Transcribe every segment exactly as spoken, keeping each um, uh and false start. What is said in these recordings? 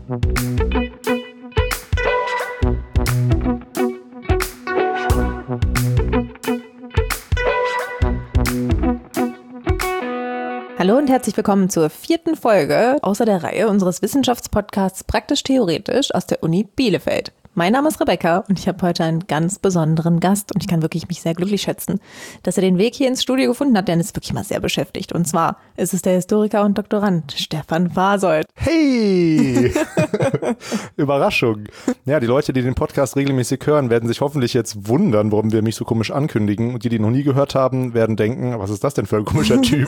Hallo und herzlich willkommen zur vierten Folge außer der Reihe unseres Wissenschaftspodcasts Praktisch-Theoretisch aus der Uni Bielefeld. Mein Name ist Rebecca und ich habe heute einen ganz besonderen Gast und ich kann wirklich mich sehr glücklich schätzen, dass er den Weg hier ins Studio gefunden hat, denn er ist wirklich mal sehr beschäftigt. Und zwar ist es der Historiker und Doktorand Stefan Fasold. Hey! Überraschung. Ja, die Leute, die den Podcast regelmäßig hören, werden sich hoffentlich jetzt wundern, warum wir mich so komisch ankündigen. Und die, die noch nie gehört haben, werden denken, was ist das denn für ein komischer Typ?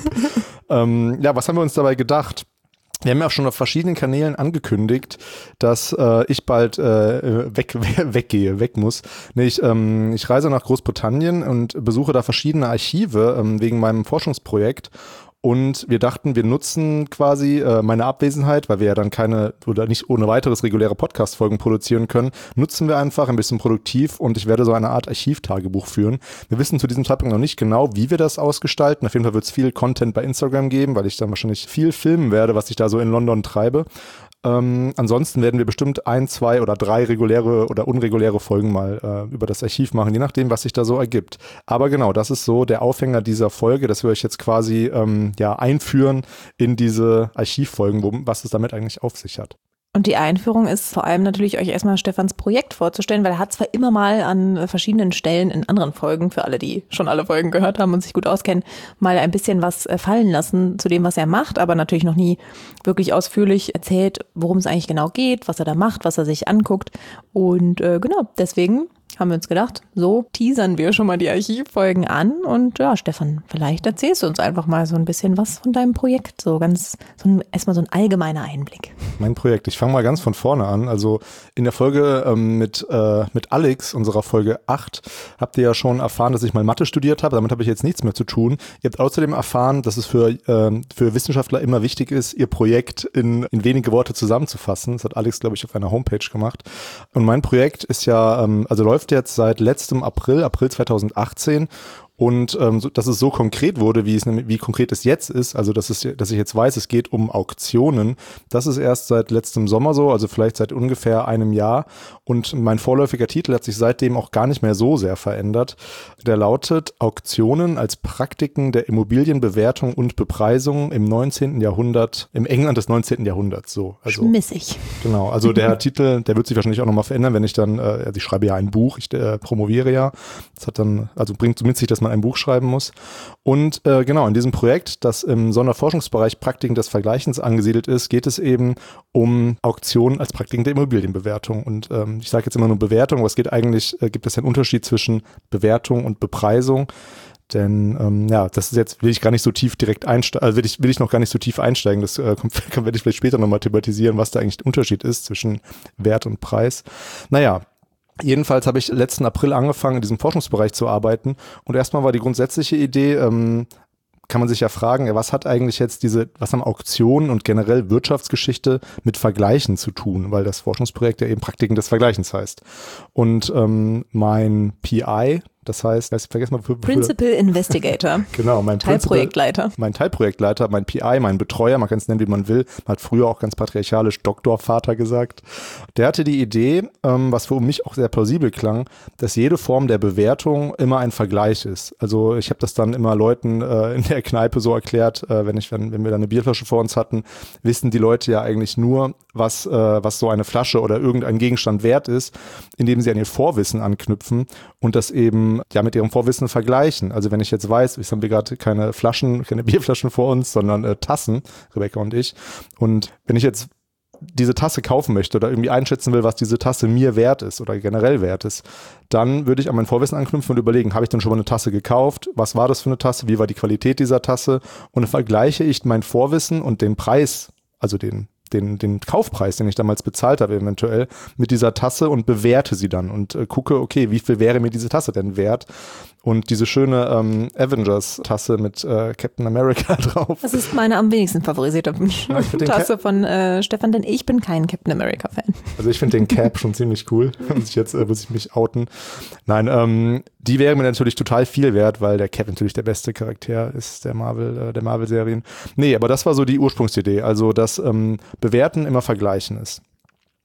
ähm, ja, was haben wir uns dabei gedacht? Wir haben ja auch schon auf verschiedenen Kanälen angekündigt, dass äh, ich bald äh, weg, weggehe, weg muss. Nee, ich, ähm, ich reise nach Großbritannien und besuche da verschiedene Archive ähm, wegen meinem Forschungsprojekt. Und wir dachten, wir nutzen quasi äh, meine Abwesenheit, weil wir ja dann keine oder nicht ohne weiteres reguläre Podcast-Folgen produzieren können, nutzen wir einfach ein bisschen produktiv und ich werde so eine Art Archivtagebuch führen. Wir wissen zu diesem Zeitpunkt noch nicht genau, wie wir das ausgestalten. Auf jeden Fall wird es viel Content bei Instagram geben, weil ich dann wahrscheinlich viel filmen werde, was ich da so in London treibe. Ähm, ansonsten werden wir bestimmt ein, zwei oder drei reguläre oder unreguläre Folgen mal äh, über das Archiv machen, je nachdem, was sich da so ergibt. Aber genau, das ist so der Aufhänger dieser Folge, dass wir euch jetzt quasi ähm, ja einführen in diese Archivfolgen, wo, was es damit eigentlich auf sich hat. Und die Einführung ist vor allem natürlich, euch erstmal Stefans Projekt vorzustellen, weil er hat zwar immer mal an verschiedenen Stellen in anderen Folgen, für alle, die schon alle Folgen gehört haben und sich gut auskennen, mal ein bisschen was fallen lassen zu dem, was er macht, aber natürlich noch nie wirklich ausführlich erzählt, worum es eigentlich genau geht, was er da macht, was er sich anguckt. Und äh, genau, deswegen haben wir uns gedacht, so teasern wir schon mal die Archivfolgen an. Und ja, Stefan, vielleicht erzählst du uns einfach mal so ein bisschen was von deinem Projekt. So ganz, so ein, erstmal so ein allgemeiner Einblick. Mein Projekt, ich fange mal ganz von vorne an. Also in der Folge ähm, mit, äh, mit Alex, unserer Folge acht, habt ihr ja schon erfahren, dass ich mal Mathe studiert habe. Damit habe ich jetzt nichts mehr zu tun. Ihr habt außerdem erfahren, dass es für, äh, für Wissenschaftler immer wichtig ist, ihr Projekt in, in wenige Worte zusammenzufassen. Das hat Alex, glaube ich, auf einer Homepage gemacht. Und mein Projekt ist ja, ähm, also läuft jetzt seit letztem April, April zweitausendachtzehn. Und ähm, so, dass es so konkret wurde, wie es wie konkret es jetzt ist, also dass es, dass ich jetzt weiß, es geht um Auktionen, das ist erst seit letztem Sommer so, also vielleicht seit ungefähr einem Jahr. Und mein vorläufiger Titel hat sich seitdem auch gar nicht mehr so sehr verändert. Der lautet Auktionen als Praktiken der Immobilienbewertung und Bepreisung im neunzehnten Jahrhundert, im England des neunzehnten Jahrhunderts. So, also, schmissig. Genau, also der Titel, der wird sich wahrscheinlich auch nochmal verändern, wenn ich dann, äh, also ich schreibe ja ein Buch, ich äh, promoviere ja. Das hat dann, also bringt mit sich, dass man ein Buch schreiben muss. Und äh, genau, in diesem Projekt, das im Sonderforschungsbereich Praktiken des Vergleichens angesiedelt ist, geht es eben um Auktionen als Praktiken der Immobilienbewertung. Und ähm, ich sage jetzt immer nur Bewertung, aber es geht eigentlich, äh, gibt es einen Unterschied zwischen Bewertung und Bepreisung. Denn ähm, ja, das ist jetzt, will ich gar nicht so tief direkt einsteigen, also will ich, will ich noch gar nicht so tief einsteigen, das äh, kommt, werde ich vielleicht später nochmal thematisieren, was da eigentlich der Unterschied ist zwischen Wert und Preis. Naja, jedenfalls habe ich letzten April angefangen, in diesem Forschungsbereich zu arbeiten und erstmal war die grundsätzliche Idee, ähm, kann man sich ja fragen, ja, was hat eigentlich jetzt diese, was haben Auktionen und generell Wirtschaftsgeschichte mit Vergleichen zu tun, weil das Forschungsprojekt ja eben Praktiken des Vergleichens heißt. Und ähm, mein P I, das heißt, ich vergesse mal. Für, für, Principal Investigator. Genau, mein Teilprojektleiter. Mein Teilprojektleiter, mein P I, mein Betreuer, man kann es nennen, wie man will. Man hat früher auch ganz patriarchalisch Doktorvater gesagt. Der hatte die Idee, ähm, was für mich auch sehr plausibel klang, dass jede Form der Bewertung immer ein Vergleich ist. Also ich habe das dann immer Leuten äh, in der Kneipe so erklärt, äh, wenn ich, wenn, wenn wir da eine Bierflasche vor uns hatten, wissen die Leute ja eigentlich nur, was, äh, was so eine Flasche oder irgendein Gegenstand wert ist, indem sie an ihr Vorwissen anknüpfen und das eben ja mit ihrem Vorwissen vergleichen. Also wenn ich jetzt weiß, jetzt haben wir gerade keine Flaschen, keine Bierflaschen vor uns, sondern äh, Tassen, Rebecca und ich. Und wenn ich jetzt diese Tasse kaufen möchte oder irgendwie einschätzen will, was diese Tasse mir wert ist oder generell wert ist, dann würde ich an mein Vorwissen anknüpfen und überlegen, habe ich denn schon mal eine Tasse gekauft? Was war das für eine Tasse? Wie war die Qualität dieser Tasse? Und dann vergleiche ich mein Vorwissen und den Preis, also den Den, den Kaufpreis, den ich damals bezahlt habe eventuell, mit dieser Tasse und bewerte sie dann und äh, gucke, okay, wie viel wäre mir diese Tasse denn wert? Und diese schöne ähm, Avengers-Tasse mit äh, Captain America drauf. Das ist meine am wenigsten favorisierte ja, Tasse Cap- von äh, Stefan, denn ich bin kein Captain America-Fan. Also ich finde den Cap schon ziemlich cool, muss ich jetzt äh, muss ich mich outen. Nein, ähm, die wäre mir natürlich total viel wert, weil der Cap natürlich der beste Charakter ist der Marvel, äh, der Marvel-Serien. Nee, aber das war so die Ursprungsidee, also dass ähm, Bewerten immer vergleichen ist.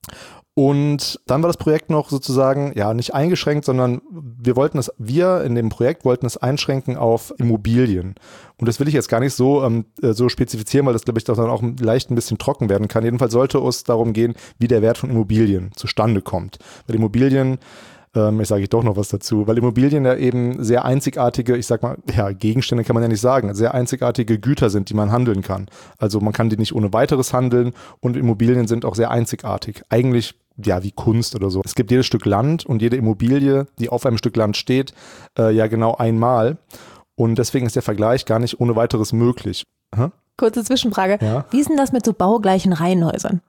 Und dann war das Projekt noch sozusagen, ja, nicht eingeschränkt, sondern wir wollten es, wir in dem Projekt wollten es einschränken auf Immobilien. Und das will ich jetzt gar nicht so, ähm, so spezifizieren, weil das, glaube ich, dann auch leicht ein bisschen trocken werden kann. Jedenfalls sollte es darum gehen, wie der Wert von Immobilien zustande kommt. Weil Immobilien, ähm, ich sage ich doch noch was dazu, weil Immobilien ja eben sehr einzigartige, ich sag mal, ja, Gegenstände kann man ja nicht sagen, sehr einzigartige Güter sind, die man handeln kann. Also man kann die nicht ohne weiteres handeln und Immobilien sind auch sehr einzigartig. Eigentlich ja, wie Kunst oder so. Es gibt jedes Stück Land und jede Immobilie, die auf einem Stück Land steht, äh, ja genau einmal. Und deswegen ist der Vergleich gar nicht ohne weiteres möglich. Hä? Kurze Zwischenfrage. Ja? Wie ist denn das mit so baugleichen Reihenhäusern?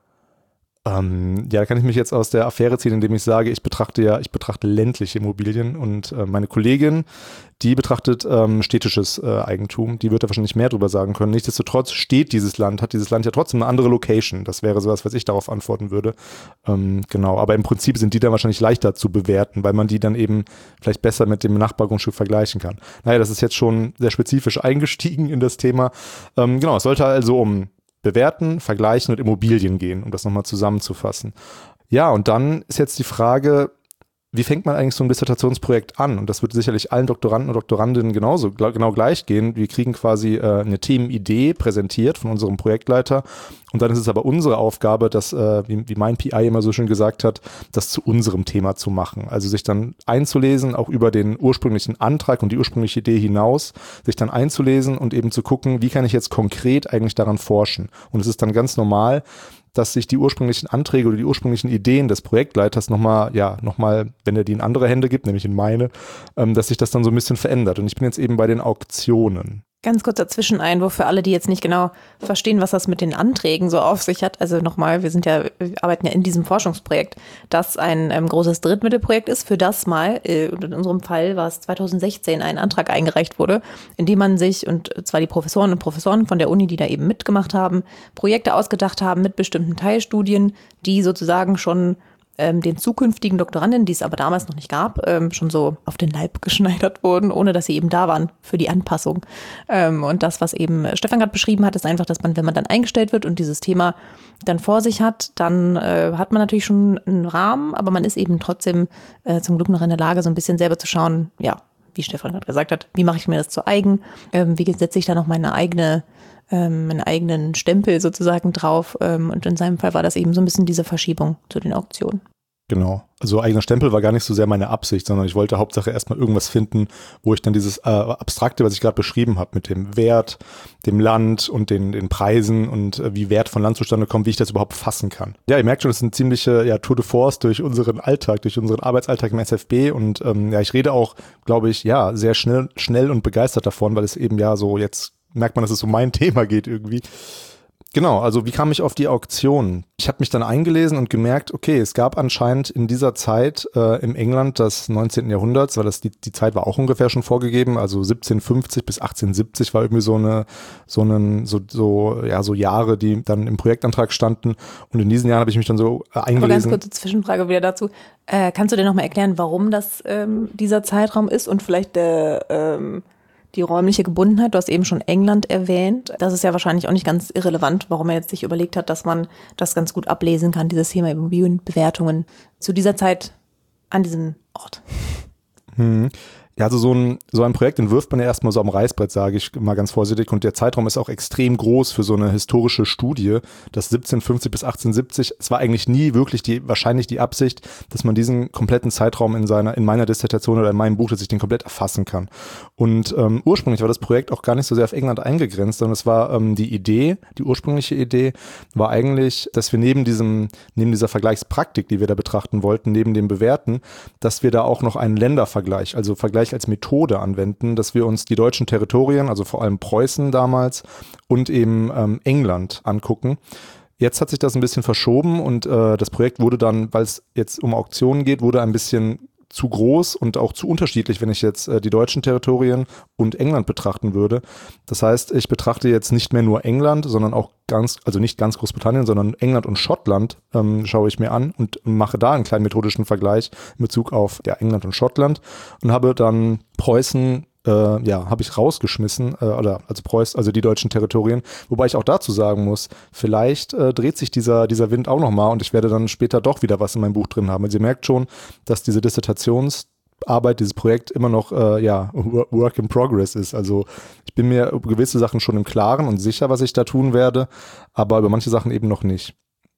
Ähm, ja, da kann ich mich jetzt aus der Affäre ziehen, indem ich sage, ich betrachte ja, ich betrachte ländliche Immobilien und äh, meine Kollegin, die betrachtet ähm, städtisches äh, Eigentum. Die wird da wahrscheinlich mehr drüber sagen können. Nichtsdestotrotz steht dieses Land, hat dieses Land ja trotzdem eine andere Location. Das wäre sowas, was ich darauf antworten würde. Ähm, genau, aber im Prinzip sind die dann wahrscheinlich leichter zu bewerten, weil man die dann eben vielleicht besser mit dem Nachbargrundstück vergleichen kann. Naja, das ist jetzt schon sehr spezifisch eingestiegen in das Thema. Ähm, genau, es sollte also um Bewerten, Vergleichen und Immobilien gehen, um das nochmal zusammenzufassen. Ja, und dann ist jetzt die Frage, wie fängt man eigentlich so ein Dissertationsprojekt an? Und das wird sicherlich allen Doktoranden und Doktorandinnen genauso genau gleich gehen. Wir kriegen quasi äh, eine Themenidee präsentiert von unserem Projektleiter und dann ist es aber unsere Aufgabe, das, äh, wie, wie mein P I immer so schön gesagt hat, das zu unserem Thema zu machen. Also sich dann einzulesen, auch über den ursprünglichen Antrag und die ursprüngliche Idee hinaus, sich dann einzulesen und eben zu gucken, wie kann ich jetzt konkret eigentlich daran forschen? Und es ist dann ganz normal, dass sich die ursprünglichen Anträge oder die ursprünglichen Ideen des Projektleiters nochmal, ja, nochmal, wenn er die in andere Hände gibt, nämlich in meine, ähm, dass sich das dann so ein bisschen verändert. Und ich bin jetzt eben bei den Auktionen. Ganz kurzer Zwischeneinwurf für alle, die jetzt nicht genau verstehen, was das mit den Anträgen so auf sich hat. Also nochmal, wir sind ja, wir arbeiten ja in diesem Forschungsprojekt, das ein ähm, großes Drittmittelprojekt ist, für das mal, äh, in unserem Fall war es zweitausendsechzehn, ein Antrag eingereicht wurde, in dem man sich, und zwar die Professoren und Professoren von der Uni, die da eben mitgemacht haben, Projekte ausgedacht haben mit bestimmten Teilstudien, die sozusagen schon ähm, den zukünftigen Doktoranden, die es aber damals noch nicht gab, ähm, schon so auf den Leib geschneidert wurden, ohne dass sie eben da waren für die Anpassung. Ähm, und das, was eben Stefan gerade beschrieben hat, ist einfach, dass man, wenn man dann eingestellt wird und dieses Thema dann vor sich hat, dann äh, hat man natürlich schon einen Rahmen, aber man ist eben trotzdem äh, zum Glück noch in der Lage, so ein bisschen selber zu schauen, ja, wie Stefan gerade gesagt hat, wie mache ich mir das zu eigen, ähm, wie setze ich da noch meine eigene meinen eigenen Stempel sozusagen drauf. Und in seinem Fall war das eben so ein bisschen diese Verschiebung zu den Auktionen. Genau. Also eigener Stempel war gar nicht so sehr meine Absicht, sondern ich wollte Hauptsache erstmal irgendwas finden, wo ich dann dieses äh, Abstrakte, was ich gerade beschrieben habe, mit dem Wert, dem Land und den, den Preisen und äh, wie Wert von Land zustande kommt, wie ich das überhaupt fassen kann. Ja, ihr merkt schon, das ist eine ziemliche ja, Tour de Force durch unseren Alltag, durch unseren Arbeitsalltag im S F B und ähm, ja, ich rede auch, glaube ich, ja, sehr schnell, schnell und begeistert davon, weil es eben ja so jetzt merkt man, dass es um mein Thema geht irgendwie. Genau, also wie kam ich auf die Auktion? Ich habe mich dann eingelesen und gemerkt, okay, es gab anscheinend in dieser Zeit äh, im England des neunzehnten Jahrhunderts, weil das die, die Zeit war auch ungefähr schon vorgegeben, also siebzehnhundertfünfzig bis achtzehnhundertsiebzig war irgendwie so eine, so einen, so, so, ja, so Jahre, die dann im Projektantrag standen. Und in diesen Jahren habe ich mich dann so äh, eingelesen. Aber ganz kurze Zwischenfrage wieder dazu. Äh, kannst du dir nochmal erklären, warum das ähm, dieser Zeitraum ist und vielleicht der ähm die räumliche Gebundenheit, du hast eben schon England erwähnt. Das ist ja wahrscheinlich auch nicht ganz irrelevant, warum er jetzt sich überlegt hat, dass man das ganz gut ablesen kann, dieses Thema Immobilienbewertungen zu dieser Zeit an diesem Ort. Hm. Ja, also so ein, so ein Projekt entwirft man ja erstmal so am Reißbrett, sage ich mal ganz vorsichtig. Und der Zeitraum ist auch extrem groß für so eine historische Studie. Das siebzehnhundertfünfzig bis achtzehnhundertsiebzig, es war eigentlich nie wirklich die, wahrscheinlich die Absicht, dass man diesen kompletten Zeitraum in seiner, in meiner Dissertation oder in meinem Buch, dass ich den komplett erfassen kann. Und ähm, ursprünglich war das Projekt auch gar nicht so sehr auf England eingegrenzt, sondern es war ähm, die Idee, die ursprüngliche Idee war eigentlich, dass wir neben diesem, neben dieser Vergleichspraktik, die wir da betrachten wollten, neben dem Bewerten, dass wir da auch noch einen Ländervergleich, also Vergleich als Methode anwenden, dass wir uns die deutschen Territorien, also vor allem Preußen damals und eben ähm, England angucken. Jetzt hat sich das ein bisschen verschoben und äh, das Projekt wurde dann, weil es jetzt um Auktionen geht, wurde ein bisschen zu groß und auch zu unterschiedlich, wenn ich jetzt äh, die deutschen Territorien und England betrachten würde. Das heißt, ich betrachte jetzt nicht mehr nur England, sondern auch ganz, also nicht ganz Großbritannien, sondern England und Schottland ähm, schaue ich mir an und mache da einen kleinen methodischen Vergleich in Bezug auf ja, England und Schottland und habe dann Preußen äh, ja, habe ich rausgeschmissen, äh, oder also Preußen, also die deutschen Territorien, wobei ich auch dazu sagen muss, vielleicht äh, dreht sich dieser, dieser Wind auch nochmal und ich werde dann später doch wieder was in meinem Buch drin haben. Also ihr merkt schon, dass diese Dissertationsarbeit, dieses Projekt immer noch äh, ja, Work in Progress ist. Also ich bin mir über gewisse Sachen schon im Klaren und sicher, was ich da tun werde, aber über manche Sachen eben noch nicht.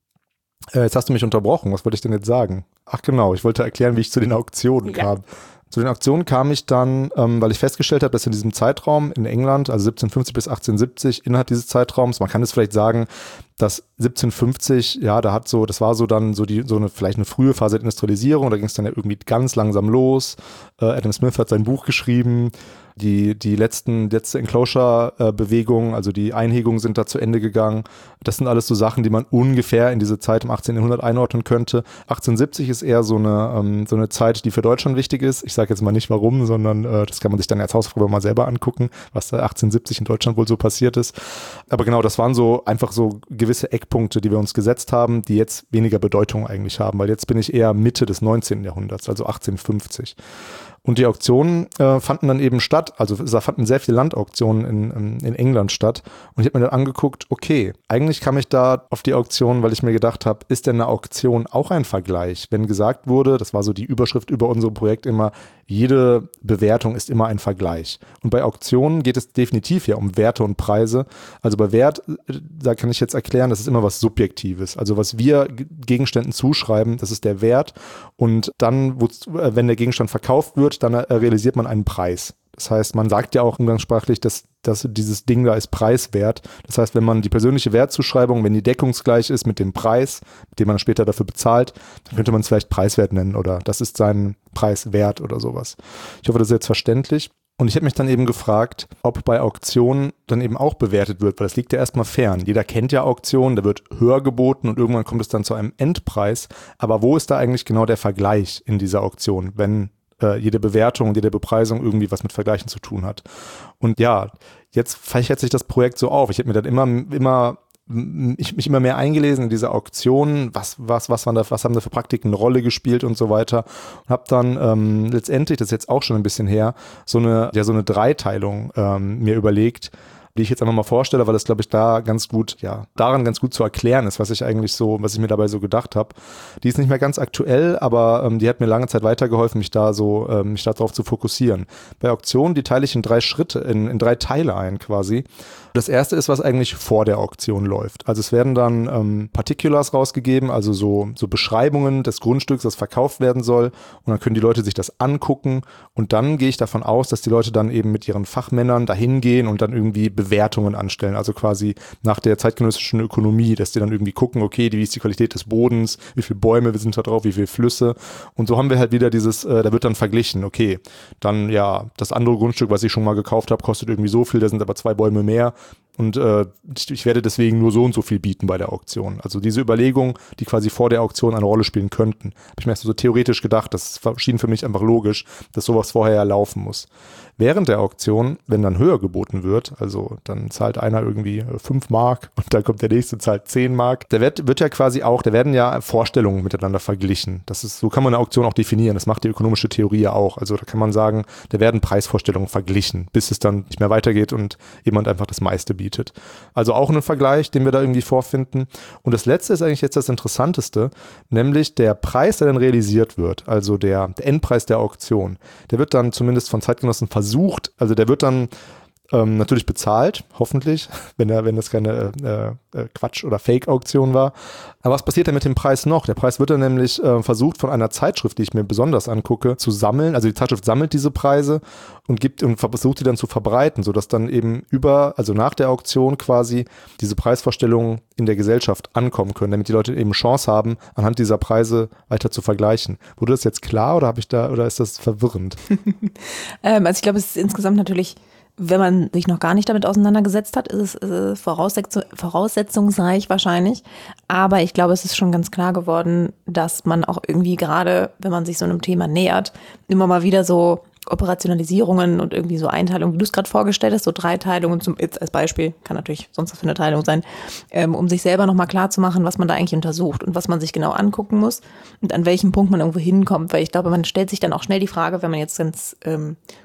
Äh, jetzt hast du mich unterbrochen, was wollte ich denn jetzt sagen? Ach genau, ich wollte erklären, wie ich zu den Auktionen Ja. kam. Zu den Auktionen kam ich dann, ähm, weil ich festgestellt habe, dass in diesem Zeitraum in England, also siebzehnhundertfünfzig bis achtzehnhundertsiebzig, innerhalb dieses Zeitraums, man kann es vielleicht sagen, dass siebzehnhundertfünfzig, ja, da hat so, das war so dann so die, so eine, vielleicht eine frühe Phase der Industrialisierung, da ging es dann ja irgendwie ganz langsam los. Äh, Adam Smith hat sein Buch geschrieben, die, die letzten, letzte Enclosure-Bewegung, also die Einhegungen sind da zu Ende gegangen. Das sind alles so Sachen, die man ungefähr in diese Zeit im achtzehnten Jahrhundert einordnen könnte. achtzehnhundertsiebzig ist eher so eine, ähm, so eine Zeit, die für Deutschland wichtig ist. Ich sage jetzt mal nicht warum, sondern äh, das kann man sich dann als Hausaufgabe mal selber angucken, was da achtzehnhundertsiebzig in Deutschland wohl so passiert ist. Aber genau, das waren so einfach so gewisse Eckpunkte, die wir uns gesetzt haben, die jetzt weniger Bedeutung eigentlich haben, weil jetzt bin ich eher Mitte des neunzehnten Jahrhunderts, also achtzehnhundertfünfzig. Und die Auktionen äh, fanden dann eben statt, also da fanden sehr viele Landauktionen in, in, in England statt. Und ich habe mir dann angeguckt, okay, eigentlich kam ich da auf die Auktion, weil ich mir gedacht habe, ist denn eine Auktion auch ein Vergleich? Wenn gesagt wurde, das war so die Überschrift über unser Projekt immer, jede Bewertung ist immer ein Vergleich. Und bei Auktionen geht es definitiv ja um Werte und Preise. Also bei Wert, da kann ich jetzt erklären, das ist immer was Subjektives. Also was wir Gegenständen zuschreiben, das ist der Wert. Und dann, wo, wenn der Gegenstand verkauft wird, dann realisiert man einen Preis. Das heißt, man sagt ja auch umgangssprachlich, dass, dass dieses Ding da ist preiswert. Das heißt, wenn man die persönliche Wertzuschreibung, wenn die deckungsgleich ist mit dem Preis, mit dem man später dafür bezahlt, dann könnte man es vielleicht preiswert nennen oder das ist sein Preis wert oder sowas. Ich hoffe, das ist jetzt verständlich. Und ich habe mich dann eben gefragt, ob bei Auktionen dann eben auch bewertet wird, weil das liegt ja erstmal fern. Jeder kennt ja Auktionen, da wird höher geboten und irgendwann kommt es dann zu einem Endpreis. Aber wo ist da eigentlich genau der Vergleich in dieser Auktion, wenn jede Bewertung und jede Bepreisung irgendwie was mit Vergleichen zu tun hat. Und ja, jetzt fächert sich das Projekt so auf. Ich habe mir dann immer, immer, ich mich immer mehr eingelesen in diese Auktionen, was, was, was waren da, was haben da für Praktiken eine Rolle gespielt und so weiter. Und habe dann ähm, letztendlich, das ist jetzt auch schon ein bisschen her, so eine, ja, so eine Dreiteilung ähm, mir überlegt, die ich jetzt einfach mal vorstelle, weil das, glaube ich, da ganz gut, ja, daran ganz gut zu erklären ist, was ich eigentlich so, was ich mir dabei so gedacht habe. Die ist nicht mehr ganz aktuell, aber ähm, die hat mir lange Zeit weitergeholfen, mich da so, ähm, mich darauf zu fokussieren. Bei Auktionen, die teile ich in drei Schritte, in, in drei Teile ein quasi. Das erste ist, was eigentlich vor der Auktion läuft. Also es werden dann ähm, Particulars rausgegeben, also so, so Beschreibungen des Grundstücks, das verkauft werden soll. Und dann können die Leute sich das angucken. Und dann gehe ich davon aus, dass die Leute dann eben mit ihren Fachmännern dahin gehen und dann irgendwie Bewertungen anstellen. Also quasi nach der zeitgenössischen Ökonomie, dass die dann irgendwie gucken, okay, wie ist die Qualität des Bodens, wie viele Bäume sind da drauf, wie viele Flüsse. Und so haben wir halt wieder dieses, äh, da wird dann verglichen, okay, dann ja, das andere Grundstück, was ich schon mal gekauft habe, kostet irgendwie so viel, da sind aber zwei Bäume mehr. Und äh, ich werde deswegen nur so und so viel bieten bei der Auktion. Also diese Überlegungen, die quasi vor der Auktion eine Rolle spielen könnten, habe ich mir erst so theoretisch gedacht, das schien für mich einfach logisch, dass sowas vorher ja laufen muss. Während der Auktion, wenn dann höher geboten wird, also dann zahlt einer irgendwie fünf Mark und dann kommt der nächste, zahlt zehn Mark, da wird, wird ja quasi auch, da werden ja Vorstellungen miteinander verglichen. Das ist, so kann man eine Auktion auch definieren, das macht die ökonomische Theorie ja auch. Also da kann man sagen, da werden Preisvorstellungen verglichen, bis es dann nicht mehr weitergeht und jemand einfach das meiste bietet. Also auch ein Vergleich, den wir da irgendwie vorfinden. Und das letzte ist eigentlich jetzt das Interessanteste, nämlich der Preis, der dann realisiert wird, also der, der Endpreis der Auktion, der wird dann zumindest von Zeitgenossen versucht, also der wird dann ähm, natürlich bezahlt, hoffentlich, wenn, er, wenn das keine äh, äh, Quatsch- oder Fake-Auktion war. Aber was passiert denn mit dem Preis noch? Der Preis wird dann nämlich äh, versucht von einer Zeitschrift, die ich mir besonders angucke, zu sammeln. Also die Zeitschrift sammelt diese Preise und gibt und versucht sie dann zu verbreiten, sodass dann eben über, also nach der Auktion quasi diese Preisvorstellungen in der Gesellschaft ankommen können, damit die Leute eben Chance haben, anhand dieser Preise weiter zu vergleichen. Wurde das jetzt klar oder habe ich da oder ist das verwirrend? ähm, also ich glaube, es ist insgesamt natürlich, wenn man sich noch gar nicht damit auseinandergesetzt hat, ist es äh, voraussetzung, voraussetzungsreich wahrscheinlich. Aber ich glaube, es ist schon ganz klar geworden, dass man auch irgendwie gerade, wenn man sich so einem Thema nähert, immer mal wieder so Operationalisierungen und irgendwie so Einteilungen, wie du es gerade vorgestellt hast, so Dreiteilungen zum, jetzt als Beispiel, kann natürlich sonst was für eine Teilung sein, ähm, um sich selber nochmal klar zu machen, was man da eigentlich untersucht und was man sich genau angucken muss und an welchem Punkt man irgendwo hinkommt, weil ich glaube, man stellt sich dann auch schnell die Frage, wenn man jetzt ganz ähm,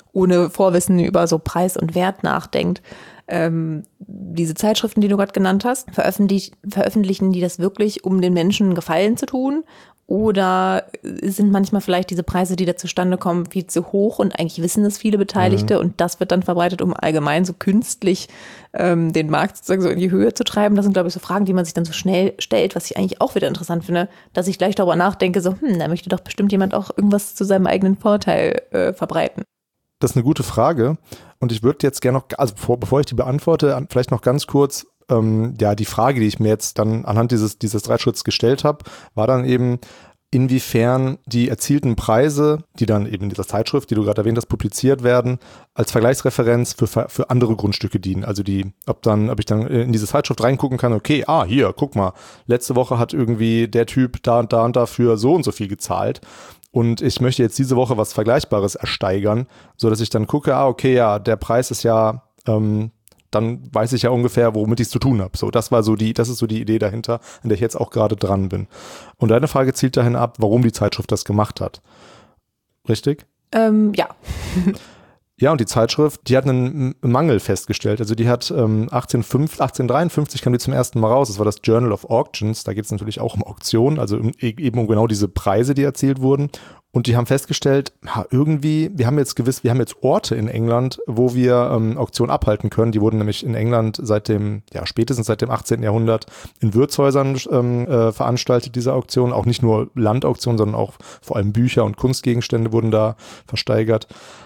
ohne Vorwissen über so Preis und Wert nachdenkt. Ähm, diese Zeitschriften, die du gerade genannt hast, veröffentlich, veröffentlichen die das wirklich, um den Menschen einen Gefallen zu tun? Oder sind manchmal vielleicht diese Preise, die da zustande kommen, viel zu hoch und eigentlich wissen es viele Beteiligte mhm. und das wird dann verbreitet, um allgemein so künstlich ähm, den Markt sozusagen so in die Höhe zu treiben? Das sind, glaube ich, so Fragen, die man sich dann so schnell stellt, was ich eigentlich auch wieder interessant finde, dass ich gleich darüber nachdenke, so, hm, da möchte doch bestimmt jemand auch irgendwas zu seinem eigenen Vorteil äh, verbreiten. Das ist eine gute Frage und ich würde jetzt gerne noch, also bevor, bevor ich die beantworte, vielleicht noch ganz kurz, ähm, ja, die Frage, die ich mir jetzt dann anhand dieses, dieses Dreischritts gestellt habe, war dann eben, inwiefern die erzielten Preise, die dann eben in dieser Zeitschrift, die du gerade erwähnt hast, publiziert werden, als Vergleichsreferenz für, für andere Grundstücke dienen. Also die, ob dann, ob ich dann in diese Zeitschrift reingucken kann, okay, ah, hier, guck mal, letzte Woche hat irgendwie der Typ da und da und dafür so und so viel gezahlt. Und ich möchte jetzt diese Woche was Vergleichbares ersteigern, so dass ich dann gucke, ah, okay, ja, der Preis ist ja, ähm, dann weiß ich ja ungefähr, womit ich es zu tun habe. So, das war so die, das ist so die Idee dahinter, an der ich jetzt auch gerade dran bin. Und deine Frage zielt dahin ab, warum die Zeitschrift das gemacht hat. Richtig? Ähm, ja. Ja, und die Zeitschrift, die hat einen Mangel festgestellt. Also die hat ähm, achtzehnhundertdreiundfünfzig kam die zum ersten Mal raus. Das war das Journal of Auctions. Da geht es natürlich auch um Auktionen, also um, eben um genau diese Preise, die erzielt wurden. Und die haben festgestellt, ja, irgendwie, wir haben jetzt gewiss, wir haben jetzt Orte in England, wo wir ähm, Auktionen abhalten können. Die wurden nämlich in England seit dem, ja, spätestens seit dem achtzehnten Jahrhundert in Wirtshäusern ähm, äh, veranstaltet, diese Auktionen. Auch nicht nur Landauktionen, sondern auch vor allem Bücher und Kunstgegenstände wurden da versteigert.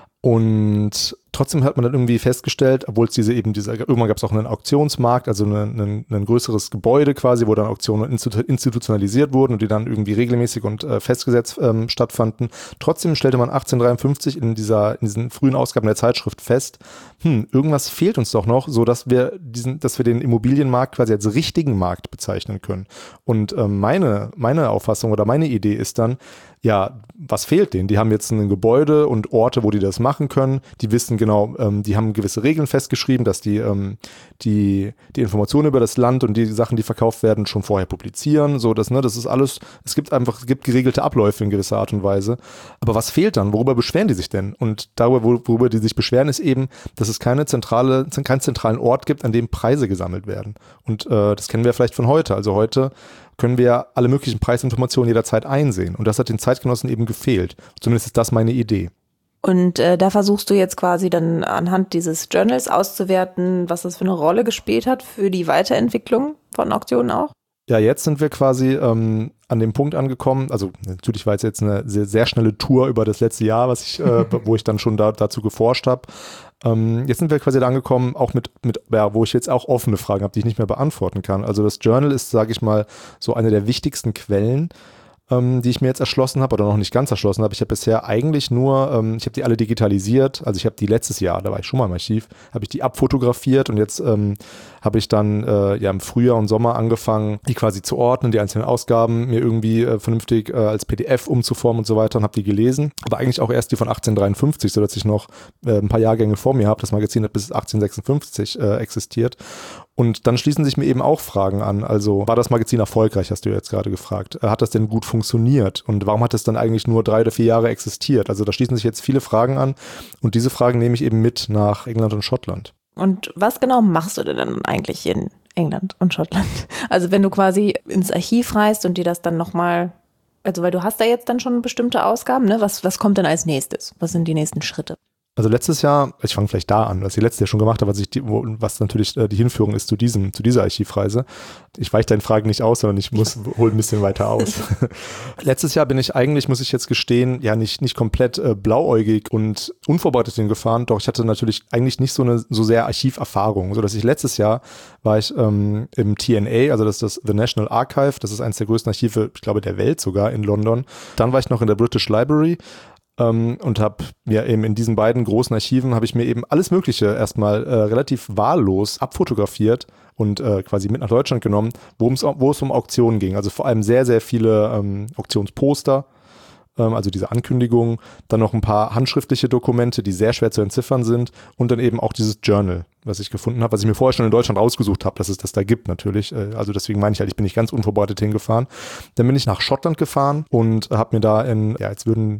Und trotzdem hat man dann irgendwie festgestellt, obwohl es diese eben diese, irgendwann gab es auch einen Auktionsmarkt, also ein ein größeres Gebäude quasi, wo dann Auktionen institutionalisiert wurden und die dann irgendwie regelmäßig und äh, festgesetzt ähm, stattfanden. Trotzdem stellte man achtzehnhundertdreiundfünfzig in dieser, in diesen frühen Ausgaben der Zeitschrift fest, hm, irgendwas fehlt uns doch noch, so dass wir diesen, dass wir den Immobilienmarkt quasi als richtigen Markt bezeichnen können. Und ähm, meine, meine Auffassung oder meine Idee ist dann, ja, was fehlt denen? Die haben jetzt ein Gebäude und Orte, wo die das machen können. Die wissen genau, ähm, die haben gewisse Regeln festgeschrieben, dass die, ähm, die die Informationen über das Land und die Sachen, die verkauft werden, schon vorher publizieren. So, das, ne, das ist alles, es gibt einfach, es gibt geregelte Abläufe in gewisser Art und Weise. Aber was fehlt dann? Worüber beschweren die sich denn? Und darüber, worüber die sich beschweren, ist eben, dass es keine zentrale, keinen zentralen Ort gibt, an dem Preise gesammelt werden. Und äh, das kennen wir vielleicht von heute. Also heute können wir alle möglichen Preisinformationen jederzeit einsehen. Und das hat den Zeitgenossen eben gefehlt. Zumindest ist das meine Idee. Und äh, da versuchst du jetzt quasi dann anhand dieses Journals auszuwerten, was das für eine Rolle gespielt hat für die Weiterentwicklung von Auktionen auch? Ja, jetzt sind wir quasi ähm, an dem Punkt angekommen, also natürlich war es jetzt eine sehr, sehr schnelle Tour über das letzte Jahr, was ich, äh, wo ich dann schon da, dazu geforscht habe. Ähm, jetzt sind wir quasi da angekommen, auch mit, mit ja, wo ich jetzt auch offene Fragen habe, die ich nicht mehr beantworten kann. Also das Journal ist, sage ich mal, so eine der wichtigsten Quellen, ähm, die ich mir jetzt erschlossen habe oder noch nicht ganz erschlossen habe. Ich habe bisher eigentlich nur, ähm, ich habe die alle digitalisiert, also ich habe die letztes Jahr, da war ich schon mal im Archiv, habe ich die abfotografiert und jetzt ähm, habe ich dann äh, ja im Frühjahr und Sommer angefangen, die quasi zu ordnen, die einzelnen Ausgaben mir irgendwie äh, vernünftig äh, als P D F umzuformen und so weiter und habe die gelesen. Aber eigentlich auch erst die von achtzehnhundertdreiundfünfzig, sodass ich noch äh, ein paar Jahrgänge vor mir habe. Das Magazin hat bis achtzehnhundertsechsundfünfzig äh, existiert. Und dann schließen sich mir eben auch Fragen an. Also war das Magazin erfolgreich, hast du jetzt gerade gefragt. Hat das denn gut funktioniert? Und warum hat es dann eigentlich nur drei oder vier Jahre existiert? Also da schließen sich jetzt viele Fragen an. Und diese Fragen nehme ich eben mit nach England und Schottland. Und was genau machst du denn dann eigentlich in England und Schottland? Also wenn du quasi ins Archiv reist und dir das dann nochmal, also weil du hast da jetzt dann schon bestimmte Ausgaben, ne? Was, was kommt denn als nächstes? Was sind die nächsten Schritte? Also letztes Jahr, ich fange vielleicht da an, was ich letztes Jahr schon gemacht habe, was, ich die, wo, was natürlich äh, die Hinführung ist zu diesem, zu dieser Archivreise. Ich weiche deinen Fragen nicht aus, sondern ich muss hole ein bisschen weiter aus. Letztes Jahr bin ich eigentlich, muss ich jetzt gestehen, ja nicht, nicht komplett äh, blauäugig und unvorbereitet hingefahren, doch ich hatte natürlich eigentlich nicht so eine so sehr Archiverfahrung, sodass ich letztes Jahr war ich ähm, im T N A, also das ist das The National Archive, das ist eines der größten Archive, ich glaube der Welt sogar in London. Dann war ich noch in der British Library. Ähm, und habe mir ja, eben in diesen beiden großen Archiven habe ich mir eben alles Mögliche erstmal äh, relativ wahllos abfotografiert und äh, quasi mit nach Deutschland genommen, wo es wo es um Auktionen ging. Also vor allem sehr, sehr viele ähm, Auktionsposter, ähm, also diese Ankündigungen, dann noch ein paar handschriftliche Dokumente, die sehr schwer zu entziffern sind und dann eben auch dieses Journal, was ich gefunden habe, was ich mir vorher schon in Deutschland rausgesucht habe, dass es das da gibt natürlich. Also deswegen meine ich halt, ich bin nicht ganz unvorbereitet hingefahren. Dann bin ich nach Schottland gefahren und habe mir da in, ja jetzt würden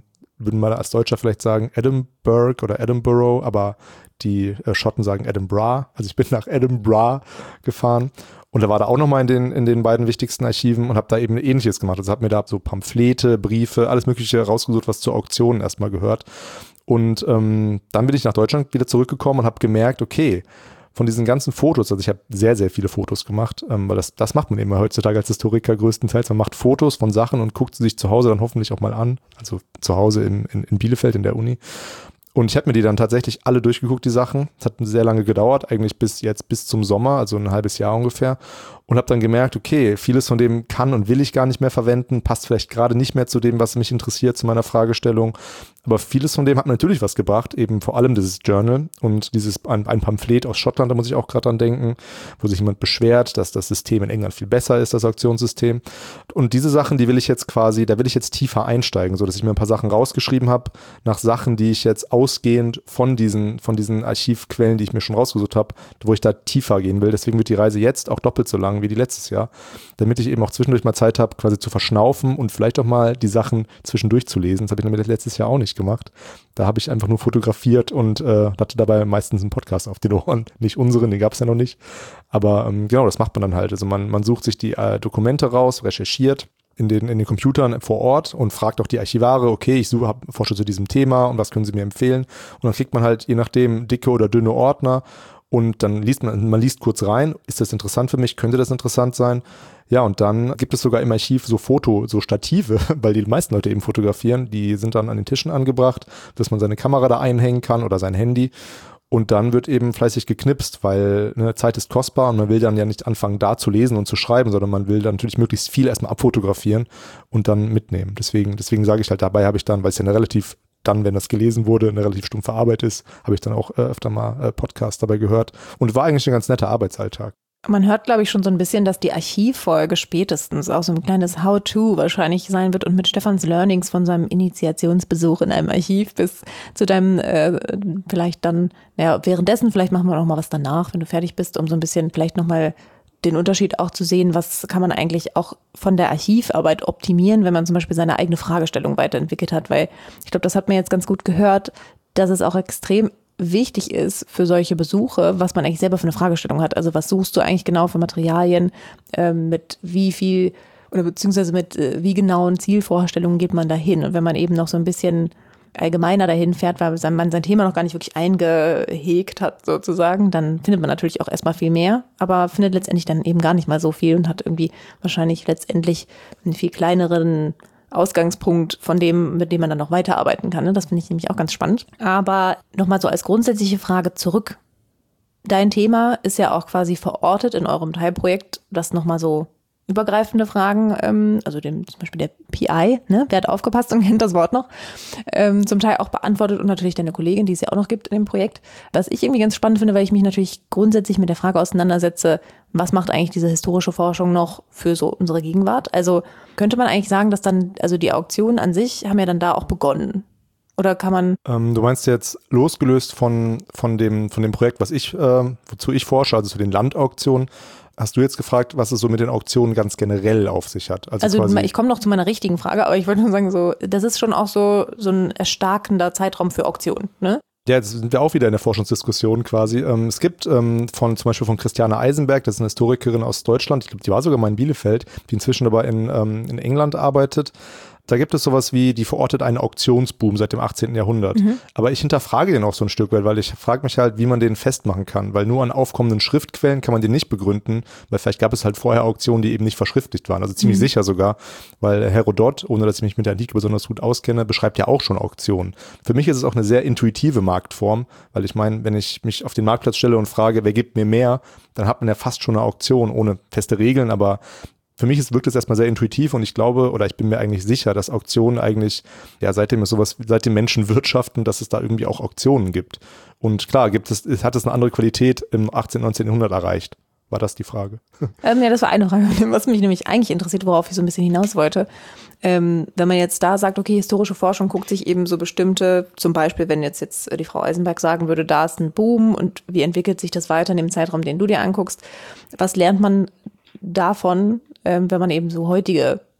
würden mal als Deutscher vielleicht sagen Edinburgh oder Edinburgh, aber die äh, Schotten sagen Edinburgh. Also ich bin nach Edinburgh gefahren und da war da auch nochmal in den, in den beiden wichtigsten Archiven und habe da eben Ähnliches gemacht. Also habe mir da so Pamphlete, Briefe, alles Mögliche rausgesucht, was zur Auktion erstmal gehört. Und ähm, dann bin ich nach Deutschland wieder zurückgekommen und habe gemerkt, okay, von diesen ganzen Fotos, also ich habe sehr, sehr viele Fotos gemacht, ähm, weil das, das macht man immer heutzutage als Historiker größtenteils. Man macht Fotos von Sachen und guckt sie sich zu Hause dann hoffentlich auch mal an. Also zu Hause in, in, in Bielefeld in der Uni. Und ich habe mir die dann tatsächlich alle durchgeguckt, die Sachen. Es hat sehr lange gedauert, eigentlich bis jetzt, bis zum Sommer, also ein halbes Jahr ungefähr. Und habe dann gemerkt, okay, vieles von dem kann und will ich gar nicht mehr verwenden, passt vielleicht gerade nicht mehr zu dem, was mich interessiert, zu meiner Fragestellung. Aber vieles von dem hat mir natürlich was gebracht, eben vor allem dieses Journal und dieses ein, ein Pamphlet aus Schottland, da muss ich auch gerade dran denken, wo sich jemand beschwert, dass das System in England viel besser ist, das Auktionssystem. Und diese Sachen, die will ich jetzt quasi, da will ich jetzt tiefer einsteigen, so dass ich mir ein paar Sachen rausgeschrieben habe, nach Sachen, die ich jetzt ausgehend von diesen, von diesen Archivquellen, die ich mir schon rausgesucht habe, wo ich da tiefer gehen will. Deswegen wird die Reise jetzt auch doppelt so lang wie die letztes Jahr, damit ich eben auch zwischendurch mal Zeit habe, quasi zu verschnaufen und vielleicht auch mal die Sachen zwischendurch zu lesen. Das habe ich nämlich letztes Jahr auch nicht gemacht. Da habe ich einfach nur fotografiert und äh, hatte dabei meistens einen Podcast auf den Ohren. Nicht unseren, den gab es ja noch nicht. Aber ähm, genau, das macht man dann halt. Also man, man sucht sich die äh, Dokumente raus, recherchiert in den, in den Computern vor Ort und fragt auch die Archivare, okay, ich suche, hab, forsche zu diesem Thema und was können sie mir empfehlen? Und dann kriegt man halt je nachdem dicke oder dünne Ordner. Und dann liest man, man liest kurz rein, ist das interessant für mich, könnte das interessant sein? Ja, und dann gibt es sogar im Archiv so Foto, so Stative, weil die meisten Leute eben fotografieren, die sind dann an den Tischen angebracht, dass man seine Kamera da einhängen kann oder sein Handy. Und dann wird eben fleißig geknipst, weil ne, Zeit ist kostbar und man will dann ja nicht anfangen, da zu lesen und zu schreiben, sondern man will dann natürlich möglichst viel erstmal abfotografieren und dann mitnehmen. Deswegen, deswegen sage ich halt, dabei habe ich dann, weil es ja eine relativ dann, wenn das gelesen wurde, eine relativ stumpfe Arbeit ist, habe ich dann auch äh, öfter mal äh, Podcasts dabei gehört und war eigentlich ein ganz netter Arbeitsalltag. Man hört, glaube ich, schon so ein bisschen, dass die Archivfolge spätestens auch so ein kleines How-to wahrscheinlich sein wird und mit Stefans Learnings von seinem Initiationsbesuch in einem Archiv bis zu deinem äh, vielleicht dann, naja, währenddessen, vielleicht machen wir noch mal was danach, wenn du fertig bist, um so ein bisschen vielleicht noch mal den Unterschied auch zu sehen, was kann man eigentlich auch von der Archivarbeit optimieren, wenn man zum Beispiel seine eigene Fragestellung weiterentwickelt hat, weil ich glaube, das hat man jetzt ganz gut gehört, dass es auch extrem wichtig ist für solche Besuche, was man eigentlich selber für eine Fragestellung hat. Also was suchst du eigentlich genau für Materialien, äh, mit wie viel oder beziehungsweise mit äh, wie genauen Zielvorstellungen geht man dahin. Und wenn man eben noch so ein bisschen allgemeiner dahin fährt, weil man sein Thema noch gar nicht wirklich eingehegt hat sozusagen, dann findet man natürlich auch erstmal viel mehr, aber findet letztendlich dann eben gar nicht mal so viel und hat irgendwie wahrscheinlich letztendlich einen viel kleineren Ausgangspunkt von dem, mit dem man dann noch weiterarbeiten kann. Das finde ich nämlich auch ganz spannend. Aber nochmal so als grundsätzliche Frage zurück. Dein Thema ist ja auch quasi verortet in eurem Teilprojekt, das nochmal so übergreifende Fragen, ähm, also dem, zum Beispiel der P I, ne, wer hat aufgepasst und kennt das Wort noch, ähm, zum Teil auch beantwortet und natürlich deine Kollegin, die es ja auch noch gibt in dem Projekt. Was ich irgendwie ganz spannend finde, weil ich mich natürlich grundsätzlich mit der Frage auseinandersetze, was macht eigentlich diese historische Forschung noch für so unsere Gegenwart? Also könnte man eigentlich sagen, dass dann, also die Auktionen an sich haben ja dann da auch begonnen. Oder kann man... Ähm, du meinst jetzt losgelöst von, von, dem, von dem Projekt, was ich, äh, wozu ich forsche, also zu den Landauktionen, hast du jetzt gefragt, was es so mit den Auktionen ganz generell auf sich hat? Also, also quasi ich komme noch zu meiner richtigen Frage, aber ich wollte nur sagen, so, das ist schon auch so, so ein erstarkender Zeitraum für Auktionen, ne? Ja, jetzt sind wir auch wieder in der Forschungsdiskussion quasi. Ähm, es gibt ähm, von zum Beispiel von Christiane Eisenberg, das ist eine Historikerin aus Deutschland, ich glaube, die war sogar mal in Bielefeld, die inzwischen aber in, ähm, in England arbeitet. Da gibt es sowas wie, die verortet einen Auktionsboom seit dem achtzehnten Jahrhundert. Mhm. Aber ich hinterfrage den auch so ein Stück weit, weil ich frage mich halt, wie man den festmachen kann. Weil nur an aufkommenden Schriftquellen kann man den nicht begründen, weil vielleicht gab es halt vorher Auktionen, die eben nicht verschriftlicht waren. Also ziemlich mhm. sicher sogar, weil Herodot, ohne dass ich mich mit der Antike besonders gut auskenne, beschreibt ja auch schon Auktionen. Für mich ist es auch eine sehr intuitive Marktform, weil ich meine, wenn ich mich auf den Marktplatz stelle und frage, wer gibt mir mehr, dann hat man ja fast schon eine Auktion ohne feste Regeln, aber für mich ist, wirkt es erstmal sehr intuitiv und ich glaube, oder ich bin mir eigentlich sicher, dass Auktionen eigentlich, ja, seitdem es sowas, seitdem Menschen wirtschaften, dass es da irgendwie auch Auktionen gibt. Und klar, gibt es, hat es eine andere Qualität im achtzehnten, neunzehnten Jahrhundert erreicht? War das die Frage? Ähm, ja, das war eine Frage, was mich nämlich eigentlich interessiert, worauf ich so ein bisschen hinaus wollte. Ähm, wenn man jetzt da sagt, okay, historische Forschung guckt sich eben so bestimmte, zum Beispiel, wenn jetzt, jetzt die Frau Eisenberg sagen würde, da ist ein Boom und wie entwickelt sich das weiter in dem Zeitraum, den du dir anguckst, was lernt man davon, wenn man eben so heutige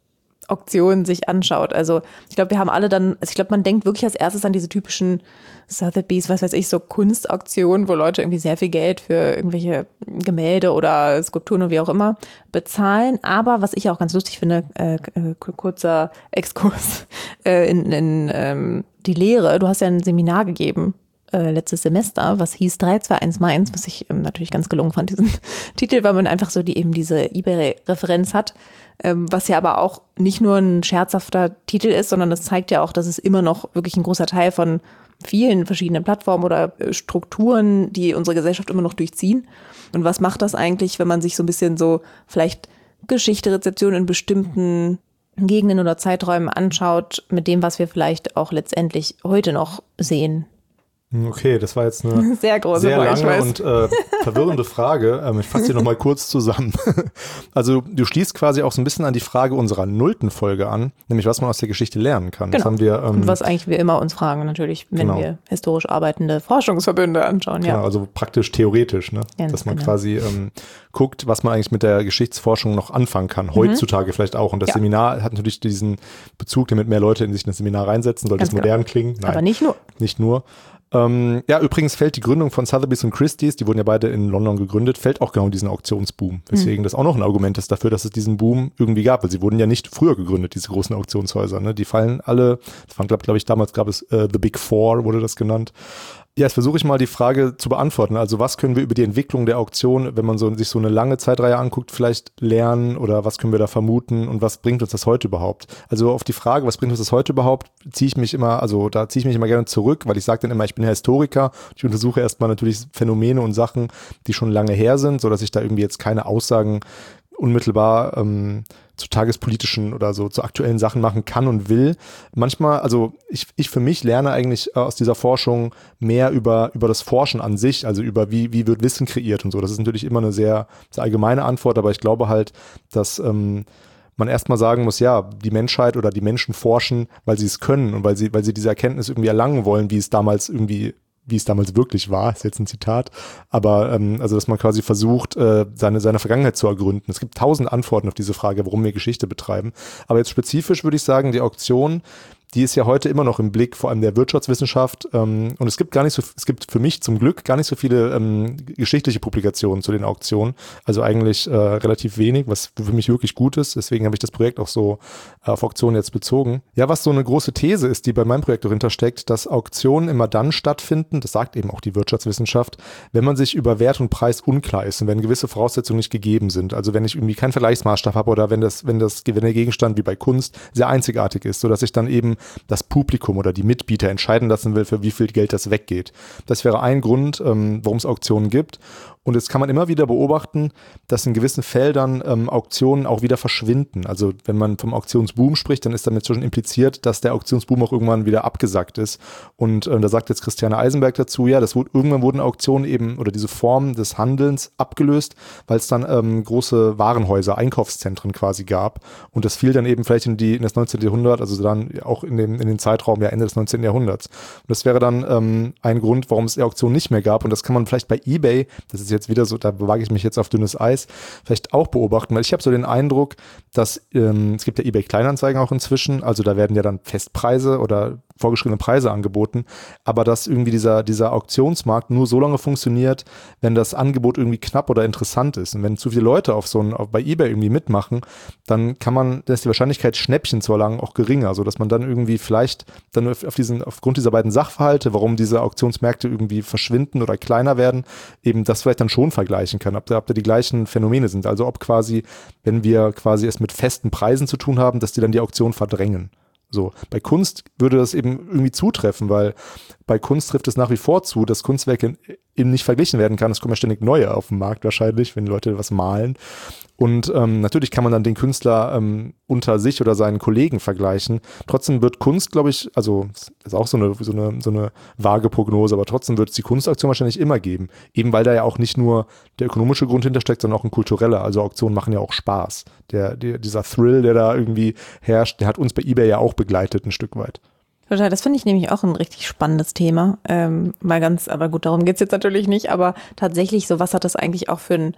Auktionen sich anschaut. Also ich glaube, wir haben alle dann, also ich glaube, man denkt wirklich als erstes an diese typischen Sotheby's, was weiß ich, so Kunstauktionen, wo Leute irgendwie sehr viel Geld für irgendwelche Gemälde oder Skulpturen oder wie auch immer bezahlen. Aber was ich auch ganz lustig finde, äh, äh, kurzer Exkurs äh, in, in ähm, die Lehre. Du hast ja ein Seminar gegeben äh, letztes Semester, was hieß drei zwei eins Mainz, was ich ähm, natürlich ganz gelungen fand, diesen Titel, weil man einfach so die eben diese eBay-Referenz hat. Ähm, was ja aber auch nicht nur ein scherzhafter Titel ist, sondern es zeigt ja auch, dass es immer noch wirklich ein großer Teil von vielen verschiedenen Plattformen oder Strukturen, die unsere Gesellschaft immer noch durchziehen. Und was macht das eigentlich, wenn man sich so ein bisschen so vielleicht Geschichte, Rezeption in bestimmten Gegenden oder Zeiträumen anschaut, mit dem, was wir vielleicht auch letztendlich heute noch sehen? Okay, das war jetzt eine sehr, große sehr Frage, lange und äh, verwirrende Frage. Ähm, ich fasse sie nochmal kurz zusammen. Also du schließt quasi auch so ein bisschen an die Frage unserer nullten Folge an, nämlich was man aus der Geschichte lernen kann. Genau. Das haben wir, ähm, und was eigentlich wir immer uns fragen, natürlich, wenn genau. wir historisch arbeitende Forschungsverbünde anschauen. Ja. Genau, also praktisch theoretisch, ne? Ganz dass man genau. quasi ähm, guckt, was man eigentlich mit der Geschichtsforschung noch anfangen kann, heutzutage mhm. vielleicht auch. Und das ja. Seminar hat natürlich diesen Bezug, damit mehr Leute in sich in das Seminar reinsetzen, sollte es modern genau. klingen. Nein, aber nicht nur. Nicht nur. Ähm, ja, übrigens fällt die Gründung von Sotheby's und Christie's, die wurden ja beide in London gegründet, fällt auch genau in diesen Auktionsboom. Deswegen mhm. das auch noch ein Argument ist dafür, dass es diesen Boom irgendwie gab, weil sie wurden ja nicht früher gegründet, diese großen Auktionshäuser. Ne? Die fallen alle, das waren glaube glaub ich damals gab es äh, The Big Four, wurde das genannt. Ja, jetzt versuche ich mal die Frage zu beantworten. Also was können wir über die Entwicklung der Auktion, wenn man so, sich so eine lange Zeitreihe anguckt, vielleicht lernen oder was können wir da vermuten und was bringt uns das heute überhaupt? Also auf die Frage, was bringt uns das heute überhaupt, ziehe ich mich immer, also da ziehe ich mich immer gerne zurück, weil ich sage dann immer, ich bin ja Historiker. Ich untersuche erstmal natürlich Phänomene und Sachen, die schon lange her sind, sodass ich da irgendwie jetzt keine Aussagen unmittelbar ähm, zu tagespolitischen oder so zu aktuellen Sachen machen kann und will. Manchmal, also ich, ich für mich lerne eigentlich aus dieser Forschung mehr über, über das Forschen an sich, also über wie, wie wird Wissen kreiert und so. Das ist natürlich immer eine sehr, sehr allgemeine Antwort, aber ich glaube halt, dass ähm, man erstmal sagen muss, ja, die Menschheit oder die Menschen forschen, weil sie es können und weil sie, weil sie diese Erkenntnis irgendwie erlangen wollen, wie es damals irgendwie wie es damals wirklich war, ist jetzt ein Zitat, aber ähm, also dass man quasi versucht, äh, seine, seine Vergangenheit zu ergründen. Es gibt tausend Antworten auf diese Frage, warum wir Geschichte betreiben, aber jetzt spezifisch würde ich sagen, die Auktion, die ist ja heute immer noch im Blick, vor allem der Wirtschaftswissenschaft. Ähm, und es gibt gar nicht so, es gibt für mich zum Glück gar nicht so viele ähm, geschichtliche Publikationen zu den Auktionen. Also eigentlich äh, relativ wenig, was für mich wirklich gut ist. Deswegen habe ich das Projekt auch so äh, auf Auktionen jetzt bezogen. Ja, was so eine große These ist, die bei meinem Projekt dahinter steckt, dass Auktionen immer dann stattfinden, das sagt eben auch die Wirtschaftswissenschaft, wenn man sich über Wert und Preis unklar ist und wenn gewisse Voraussetzungen nicht gegeben sind. Also wenn ich irgendwie keinen Vergleichsmaßstab habe oder wenn das, wenn das, wenn der Gegenstand wie bei Kunst sehr einzigartig ist, sodass ich dann eben das Publikum oder die Mitbieter entscheiden lassen will, für wie viel Geld das weggeht. Das wäre ein Grund, ähm, warum es Auktionen gibt. Und jetzt kann man immer wieder beobachten, dass in gewissen Feldern ähm, Auktionen auch wieder verschwinden. Also wenn man vom Auktionsboom spricht, dann ist damit schon impliziert, dass der Auktionsboom auch irgendwann wieder abgesackt ist. Und ähm, da sagt jetzt Christiane Eisenberg dazu, ja, das wurde, irgendwann wurden Auktionen eben oder diese Form des Handelns abgelöst, weil es dann ähm, große Warenhäuser, Einkaufszentren quasi gab. Und das fiel dann eben vielleicht in, die, in das neunzehnte Jahrhundert, also dann auch in, dem, in den Zeitraum ja Ende des neunzehnten Jahrhunderts. Und das wäre dann ähm, ein Grund, warum es die Auktion nicht mehr gab. Und das kann man vielleicht bei eBay, das ist jetzt wieder so, da wage ich mich jetzt auf dünnes Eis, vielleicht auch beobachten, weil ich habe so den Eindruck, dass ähm, es gibt ja eBay Kleinanzeigen auch inzwischen, also da werden ja dann Festpreise oder vorgeschriebene Preise angeboten, aber dass irgendwie dieser, dieser Auktionsmarkt nur so lange funktioniert, wenn das Angebot irgendwie knapp oder interessant ist. Und wenn zu viele Leute auf so ein, auf, bei eBay irgendwie mitmachen, dann kann man, dann ist die Wahrscheinlichkeit, Schnäppchen zu erlangen, auch geringer, sodass man dann irgendwie vielleicht dann auf diesen, aufgrund dieser beiden Sachverhalte, warum diese Auktionsmärkte irgendwie verschwinden oder kleiner werden, eben das vielleicht dann schon vergleichen kann, ob da, ob da die gleichen Phänomene sind. Also ob quasi, wenn wir quasi es mit festen Preisen zu tun haben, dass die dann die Auktion verdrängen. So, bei Kunst würde das eben irgendwie zutreffen, weil bei Kunst trifft es nach wie vor zu, dass Kunstwerke eben nicht verglichen werden kann. Es kommen ja ständig neue auf den Markt wahrscheinlich, wenn Leute was malen. Und ähm, natürlich kann man dann den Künstler ähm, unter sich oder seinen Kollegen vergleichen. Trotzdem wird Kunst, glaube ich, also das ist auch so eine, so eine, so eine vage Prognose, aber trotzdem wird es die Kunstauktion wahrscheinlich immer geben. Eben weil da ja auch nicht nur der ökonomische Grund hintersteckt, sondern auch ein kultureller. Also Auktionen machen ja auch Spaß. Der, der, dieser Thrill, der da irgendwie herrscht, der hat uns bei eBay ja auch begleitet ein Stück weit. Total, das finde ich nämlich auch ein richtig spannendes Thema. Ähm, mal ganz, aber gut, darum geht es jetzt natürlich nicht, aber tatsächlich so, was hat das eigentlich auch für einen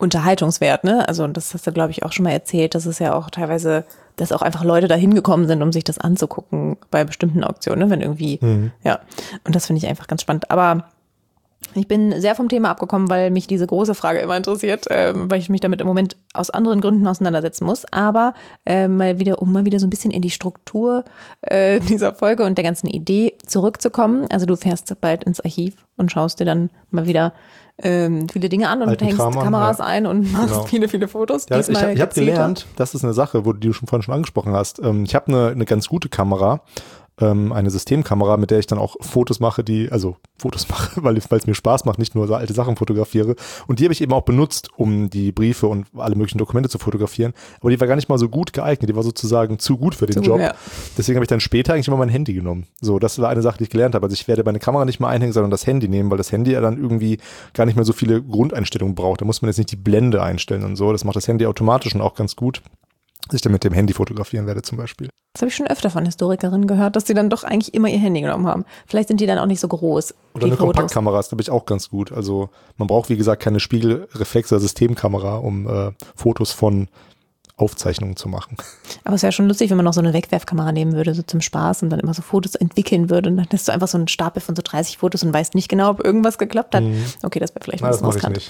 Unterhaltungswert, ne? Also das hast du, glaube ich, auch schon mal erzählt, dass es ja auch teilweise, dass auch einfach Leute da hingekommen sind, um sich das anzugucken bei bestimmten Auktionen, ne? Wenn irgendwie, mhm. ja. Und das finde ich einfach ganz spannend. Aber ich bin sehr vom Thema abgekommen, weil mich diese große Frage immer interessiert, äh, weil ich mich damit im Moment aus anderen Gründen auseinandersetzen muss. Aber äh, mal wieder, um mal wieder so ein bisschen in die Struktur äh, dieser Folge und der ganzen Idee zurückzukommen. Also du fährst bald ins Archiv und schaust dir dann mal wieder ähm, viele Dinge an und Alten hängst Kram an, Kameras ja. ein und machst Genau. viele, viele Fotos. Ja, ich habe hab gelernt, das ist eine Sache, wo du schon vorhin schon angesprochen hast. Ähm, ich habe eine, eine ganz gute Kamera. Eine Systemkamera, mit der ich dann auch Fotos mache, die, also Fotos mache, weil es mir Spaß macht, nicht nur so alte Sachen fotografiere. Und die habe ich eben auch benutzt, um die Briefe und alle möglichen Dokumente zu fotografieren. Aber die war gar nicht mal so gut geeignet. Die war sozusagen zu gut für den zu Job. Gut, ja. Deswegen habe ich dann später eigentlich immer mein Handy genommen. So, das war eine Sache, die ich gelernt habe. Also ich werde meine Kamera nicht mehr einhängen, sondern das Handy nehmen, weil das Handy ja dann irgendwie gar nicht mehr so viele Grundeinstellungen braucht. Da muss man jetzt nicht die Blende einstellen und so. Das macht das Handy automatisch und auch ganz gut. Dass ich dann mit dem Handy fotografieren werde zum Beispiel. Das habe ich schon öfter von Historikerinnen gehört, dass sie dann doch eigentlich immer ihr Handy genommen haben. Vielleicht sind die dann auch nicht so groß. Oder eine Kompaktkamera ist, glaube ich, auch ganz gut. Also man braucht, wie gesagt, keine Spiegelreflex- oder Systemkamera, um äh, Fotos von Aufzeichnungen zu machen. Aber es wäre schon lustig, wenn man noch so eine Wegwerfkamera nehmen würde, so zum Spaß und dann immer so Fotos entwickeln würde. Und dann hast du einfach so einen Stapel von so dreißig Fotos und weißt nicht genau, ob irgendwas geklappt hat. Mhm. Okay, das wäre vielleicht ein bisschen riskant.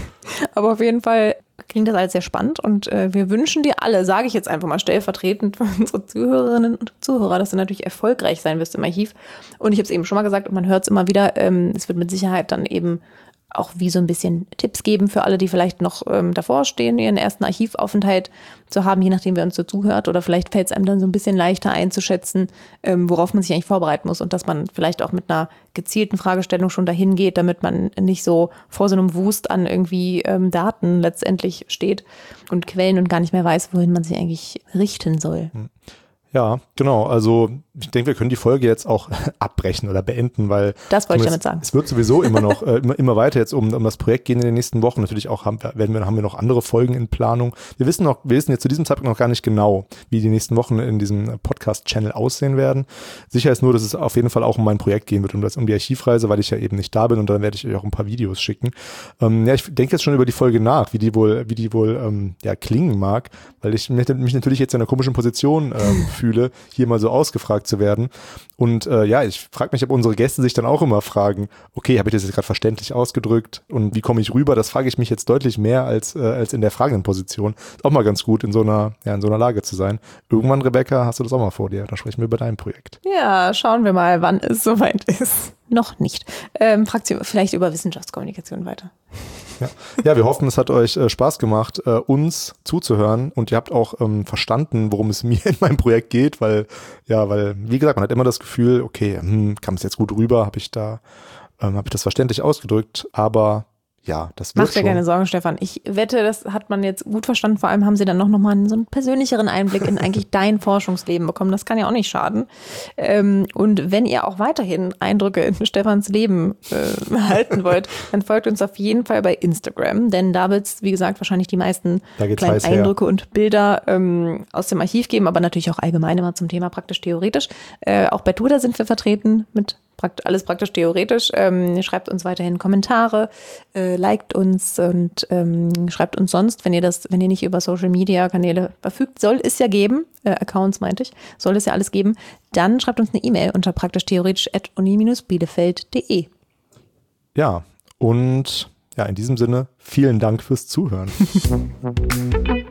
Aber auf jeden Fall klingt das alles sehr spannend und äh, wir wünschen dir alle, sage ich jetzt einfach mal stellvertretend für unsere Zuhörerinnen und Zuhörer, dass du natürlich erfolgreich sein wirst im Archiv. Und ich habe es eben schon mal gesagt und man hört es immer wieder, ähm, es wird mit Sicherheit dann eben auch wie so ein bisschen Tipps geben für alle, die vielleicht noch ähm, davor stehen, ihren ersten Archivaufenthalt zu haben, je nachdem, wer uns so zuhört. Oder vielleicht fällt es einem dann so ein bisschen leichter einzuschätzen, ähm, worauf man sich eigentlich vorbereiten muss und dass man vielleicht auch mit einer gezielten Fragestellung schon dahin geht, damit man nicht so vor so einem Wust an irgendwie ähm, Daten letztendlich steht und Quellen und gar nicht mehr weiß, wohin man sich eigentlich richten soll. Ja, genau. Also ich denke, wir können die Folge jetzt auch abbrechen oder beenden, weil das wollte ich damit sagen. Es wird sowieso immer noch äh, immer, immer weiter jetzt um, um das Projekt gehen in den nächsten Wochen. Natürlich auch haben, werden wir, haben wir noch andere Folgen in Planung. Wir wissen noch, wir wissen jetzt zu diesem Zeitpunkt noch gar nicht genau, wie die nächsten Wochen in diesem Podcast-Channel aussehen werden. Sicher ist nur, dass es auf jeden Fall auch um mein Projekt gehen wird, um das um die Archivreise, weil ich ja eben nicht da bin und dann werde ich euch auch ein paar Videos schicken. Ähm, ja, ich denke jetzt schon über die Folge nach, wie die wohl, wie die wohl ähm, ja klingen mag, weil ich mich, mich natürlich jetzt in einer komischen Position ähm, fühle, hier mal so ausgefragt zu werden. Und äh, ja, ich frage mich, ob unsere Gäste sich dann auch immer fragen, okay, habe ich das jetzt gerade verständlich ausgedrückt und wie komme ich rüber? Das frage ich mich jetzt deutlich mehr als äh, als in der fragenden Position. Ist auch mal ganz gut, in so einer ja in so einer Lage zu sein. Irgendwann, Rebecca, hast du das auch mal vor dir. Dann sprechen wir über dein Projekt. Ja, schauen wir mal, wann es soweit ist. Noch nicht. Ähm, fragt sie vielleicht über Wissenschaftskommunikation weiter. Ja. ja, wir hoffen, es hat euch äh, Spaß gemacht, äh, uns zuzuhören und ihr habt auch ähm, verstanden, worum es mir in meinem Projekt geht, weil, ja, weil, wie gesagt, man hat immer das Gefühl, okay, hm, kam es jetzt gut rüber, habe ich da, ähm, habe ich das verständlich ausgedrückt, aber ja, das wird Mach dir keine Sorgen, Stefan. Ich wette, das hat man jetzt gut verstanden. Vor allem haben sie dann noch, noch mal einen, so einen persönlicheren Einblick in eigentlich dein Forschungsleben bekommen. Das kann ja auch nicht schaden. Ähm, und wenn ihr auch weiterhin Eindrücke in Stefans Leben äh, halten wollt, dann folgt uns auf jeden Fall bei Instagram. Denn da wird es, wie gesagt, wahrscheinlich die meisten kleinen Eindrücke her. und Bilder ähm, aus dem Archiv geben. Aber natürlich auch allgemein immer zum Thema praktisch-theoretisch. Äh, auch bei Twitter sind wir vertreten mit alles praktisch theoretisch. Ähm, schreibt uns weiterhin Kommentare, äh, liked uns und ähm, schreibt uns sonst, wenn ihr das, wenn ihr nicht über Social Media Kanäle verfügt, soll es ja geben, äh, Accounts meinte ich, soll es ja alles geben, dann schreibt uns eine E-Mail unter praktisch-theoretisch at uni Bindestrich bielefeld punkt de. Ja, und ja, in diesem Sinne, vielen Dank fürs Zuhören.